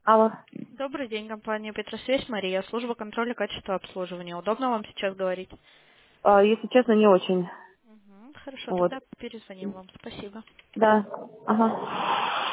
Алло. Добрый день, компания Петросвязь, Мария, служба контроля качества обслуживания. Удобно вам сейчас говорить? Если честно, не очень. Мгм, хорошо, Вот. тогда перезвоним вам. Спасибо. Да. Ага.